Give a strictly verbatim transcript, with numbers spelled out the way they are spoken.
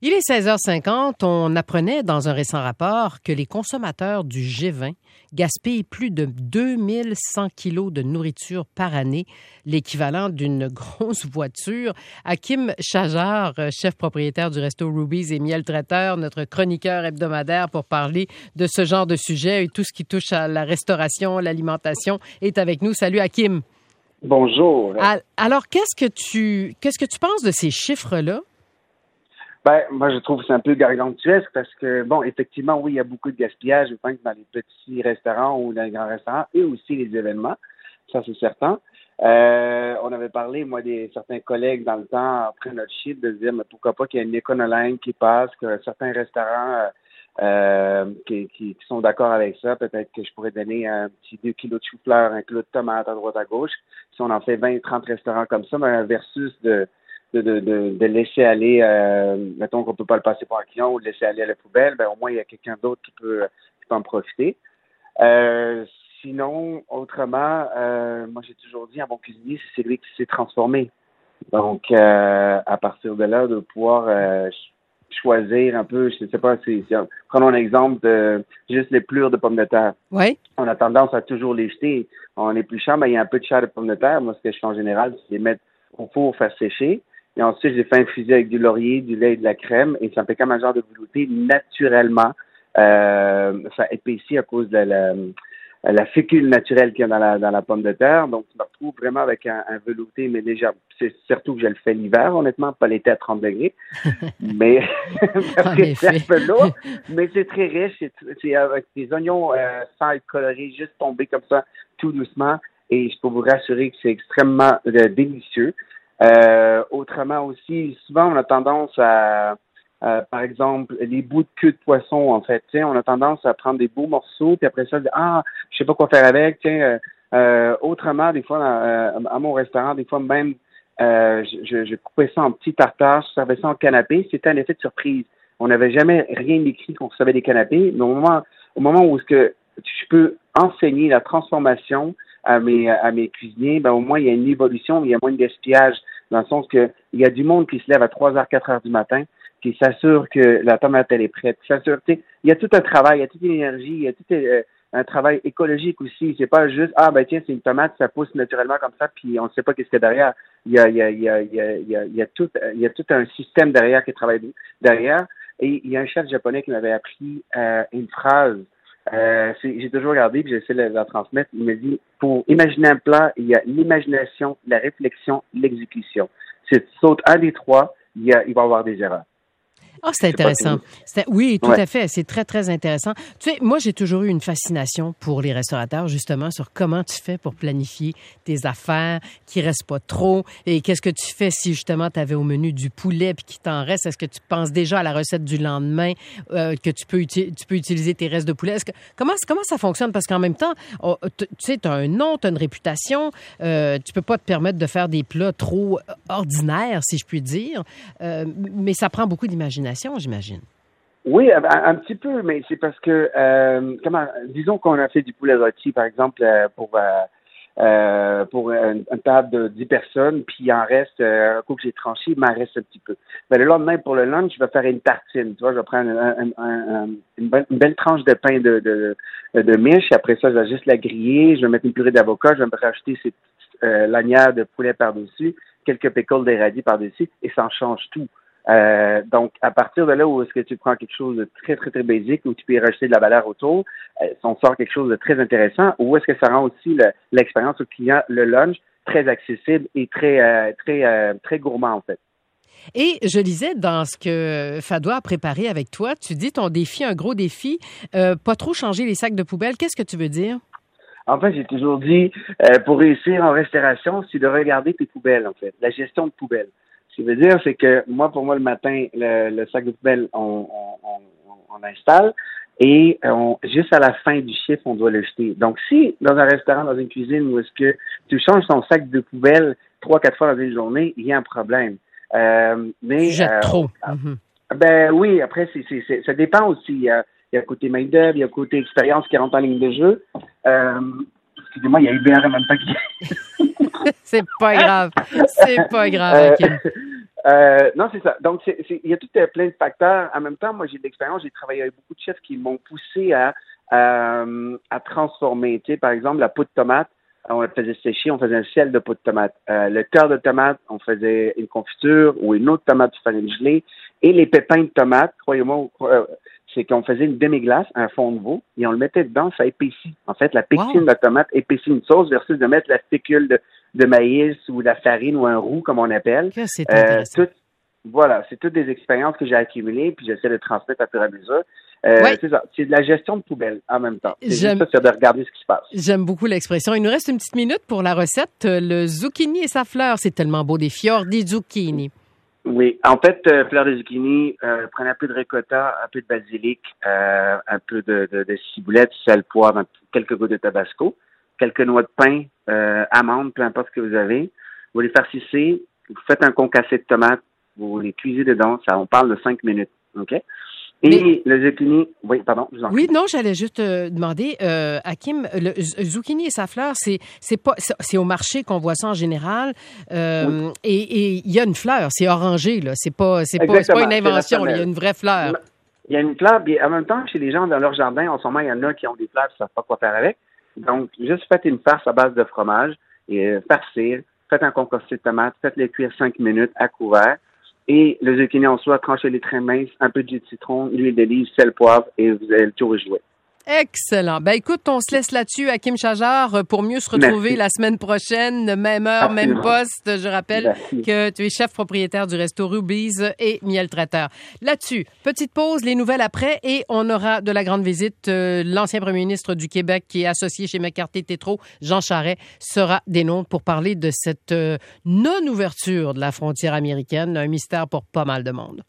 Il est seize heures cinquante. On apprenait dans un récent rapport que les consommateurs du G vingt gaspillent plus de deux mille cent kilos de nourriture par année, l'équivalent d'une grosse voiture. Hakim Chajar, chef propriétaire du resto Ruby's et Miel Traiteur, notre chroniqueur hebdomadaire pour parler de ce genre de sujet et tout ce qui touche à la restauration, l'alimentation, est avec nous. Salut Hakim. Bonjour. Alors, qu'est-ce que tu qu'est-ce que tu penses de ces chiffres-là? Ben, moi, je trouve que c'est un peu gargantuesque parce que, bon, effectivement, oui, il y a beaucoup de gaspillage, je pense, dans les petits restaurants ou dans les grands restaurants et aussi les événements. Ça, c'est certain. Euh, on avait parlé, moi, des certains collègues dans le temps, après notre chiffre, de se dire, mais pourquoi pas qu'il y ait une éconoline qui passe, que certains restaurants euh, qui, qui, qui sont d'accord avec ça, peut-être que je pourrais donner un petit deux kilos de chou-fleur, un kilo de tomates à droite à gauche. Si on en fait vingt, trente restaurants comme ça, ben, versus de De, de, de, de laisser aller, euh, mettons qu'on peut pas le passer pour un client ou de laisser aller à la poubelle, ben au moins il y a quelqu'un d'autre qui peut, qui peut en profiter. Euh, sinon, autrement, euh, moi j'ai toujours dit, un bon cuisinier, c'est celui qui s'est transformé. Donc, euh, à partir de là, de pouvoir euh, choisir un peu, je sais pas, c'est, c'est, prenons un exemple de juste les plures de pommes de terre. Oui. On a tendance à toujours les jeter. On est plus cher, mais il y a un peu de chair de pommes de terre. Moi, ce que je fais en général, c'est les mettre au four, faire sécher. Et ensuite, j'ai fait infuser avec du laurier, du lait et de la crème. Et ça me fait comme un genre de velouté naturellement. Euh, ça épaissit à cause de la, la, la fécule naturelle qu'il y a dans la, dans la pomme de terre. Donc, je me retrouve vraiment avec un, un velouté, mais déjà, c'est surtout que je le fais l'hiver, honnêtement, pas l'été à trente degrés. Mais, parce que c'est un peu lourd. Mais c'est très riche. C'est, c'est avec des oignons euh, sans être colorés, juste tombés comme ça, tout doucement. Et je peux vous rassurer que c'est extrêmement euh, délicieux. Euh, autrement aussi, souvent on a tendance à, à, par exemple, les bouts de queue de poisson, en fait, tiens, on a tendance à prendre des beaux morceaux, puis après ça, ah, je sais pas quoi faire avec, tiens, euh, euh, autrement, des fois, euh, à mon restaurant, des fois même, euh, je, je coupais ça en petits tartares, je servais ça en canapé, c'était un effet de surprise. On n'avait jamais rien écrit qu'on recevait des canapés, mais au moment, au moment où est-ce que je peux enseigner la transformation à mes, à mes cuisiniers, ben au moins il y a une évolution, il y a moins de gaspillage, dans le sens que il y a du monde qui se lève à trois heures, quatre heures du matin, qui s'assure que la tomate elle est prête, qui s'assure, tu sais, il y a tout un travail, il y a toute une énergie, il y a tout euh, un travail écologique aussi. C'est pas juste ah ben tiens c'est une tomate, ça pousse naturellement comme ça, puis on ne sait pas qu'est-ce qu'il y a derrière. Il y a il y a il y a il y a il y a, il y a tout il y a tout un système derrière qui travaille derrière. Et il y a un chef japonais qui m'avait appris euh, une phrase. Euh, c'est, j'ai toujours regardé et j'essaie de la, la transmettre. Il me dit, pour imaginer un plat, il y a l'imagination, la réflexion, l'exécution. Si tu sautes un des trois, il, y a, il va y avoir des erreurs. Ah, oh, c'est intéressant. C'est, oui, tout ouais. à fait. C'est très, très intéressant. Tu sais, moi, j'ai toujours eu une fascination pour les restaurateurs, justement, sur comment tu fais pour planifier tes affaires, qu'il ne reste pas trop. Et qu'est-ce que tu fais si, justement, tu avais au menu du poulet puis qu'il t'en reste? Est-ce que tu penses déjà à la recette du lendemain, euh, que tu peux, uti- tu peux utiliser tes restes de poulet? Est-ce que, comment, comment ça fonctionne? Parce qu'en même temps, oh, tu sais, tu as un nom, tu as une réputation. Euh, tu peux pas te permettre de faire des plats trop ordinaires, si je puis dire. Euh, mais ça prend beaucoup d'imagination, j'imagine. Oui, un, un petit peu, mais c'est parce que, euh, comment, disons qu'on a fait du poulet rôti, par exemple, euh, pour euh, euh, pour une, une table de dix personnes, puis il en reste, euh, un coup que j'ai tranché, il m'en reste un petit peu. Ben, le lendemain, pour le lunch, je vais faire une tartine, tu vois, je vais prendre un, un, un, une, belle, une belle tranche de pain de, de, de miche, après ça, je vais juste la griller, je vais mettre une purée d'avocat, je vais me rajouter ces petites euh, lanières de poulet par-dessus, quelques pickles de radis par-dessus, et ça en change tout. Euh, donc, à partir de là où est-ce que tu prends quelque chose de très, très, très basique, où tu peux y rajouter de la valeur autour, euh, on sort quelque chose de très intéressant, ou est-ce que ça rend aussi le, l'expérience au client, le lunch, très accessible et très, euh, très, euh, très gourmand, en fait. Et je lisais dans ce que Fadwa a préparé avec toi, tu dis ton défi, un gros défi, euh, pas trop changer les sacs de poubelle. Qu'est-ce que tu veux dire? En fait, j'ai toujours dit, euh, pour réussir en restauration, c'est de regarder tes poubelles, en fait, la gestion de poubelles. Ce qui veut dire, c'est que moi, pour moi, le matin, le, le sac de poubelle, on, on, on, on installe et on, juste à la fin du chiffre, on doit le jeter. Donc, si dans un restaurant, dans une cuisine, où est-ce que tu changes ton sac de poubelle trois, quatre fois dans une journée, il y a un problème. Euh, mais, tu jettes euh, trop. Euh, mm-hmm. Ben oui, après, c'est, c'est, c'est, ça dépend aussi. Il y a, il y a côté main-d'œuvre, il y a côté expérience qui rentre en ligne de jeu. Euh, excusez-moi, il y a I B R en même temps qui... C'est pas grave. C'est pas grave, Hakim. Euh, non, c'est ça. Donc, c'est, c'est, il y a tout euh, plein de facteurs. En même temps, moi, j'ai de l'expérience. J'ai travaillé avec beaucoup de chefs qui m'ont poussé à, à, à transformer. Tu sais, par exemple, la peau de tomate, on la faisait sécher, on faisait un ciel de peau de tomate. Euh, le cœur de tomate, on faisait une confiture ou une autre tomate de farine gelée. Et les pépins de tomate, croyez-moi, euh, c'est qu'on faisait une demi-glace, un fond de veau, et on le mettait dedans, ça épaissit. En fait, la pectine wow. de la tomate épaissit une sauce versus de mettre la fécule de, de maïs ou la farine ou un roux, comme on appelle. Que c'est intéressant. Euh, tout, voilà, c'est toutes des expériences que j'ai accumulées, puis j'essaie de transmettre à fur et à mesure. Euh, oui. C'est ça, c'est de la gestion de poubelle en même temps. C'est J'aime, juste ça, c'est de regarder ce qui se passe. J'aime beaucoup l'expression. Il nous reste une petite minute pour la recette. Le zucchini et sa fleur, c'est tellement beau, des fiordi zucchini. Oui, en fait, euh, fleur de zucchini, euh, prenez un peu de ricotta, un peu de basilic, euh, un peu de, de, de ciboulette, sel, poivre, quelques gouttes de tabasco, quelques noix de pain, euh, amandes, peu importe ce que vous avez. Vous les farcissez, vous faites un concassé de tomates, vous les cuisez dedans, ça, on parle de cinq minutes, OK? Et Mais, le zucchini, oui, pardon, je vous en prie. Oui, non, j'allais juste euh, demander, euh, Hakim, le zucchini et sa fleur, c'est c'est pas c'est, c'est au marché qu'on voit ça en général, euh, oui. et il y a une fleur, c'est orangé là, c'est pas c'est pas, c'est pas une invention, il y a une vraie fleur. Il y a une fleur, puis en même temps, chez les gens dans leur jardin, en ce moment, il y en a qui ont des fleurs, qui ne savent pas quoi faire avec. Donc, juste faites une farce à base de fromage et euh, farcir, faites un concassé de tomates, faites-les cuire cinq minutes à couvert. Et le zucchini en soi, tranchez-les très minces, un peu de jus de citron, l'huile d'olive, sel, poivre, et vous avez le tour joué. Excellent. Ben écoute, on se laisse là-dessus, Hakim Chajar, pour mieux se retrouver Merci. La semaine prochaine, même heure, Absolument. Même poste. Je rappelle Merci. Que tu es chef propriétaire du resto Ruby's et Miel Traiteur. Là-dessus, petite pause, les nouvelles après, et on aura de la grande visite. Euh, l'ancien premier ministre du Québec qui est associé chez McCarthy Tétrault, Jean Charest, sera des nôtres pour parler de cette euh, non-ouverture de la frontière américaine, un mystère pour pas mal de monde.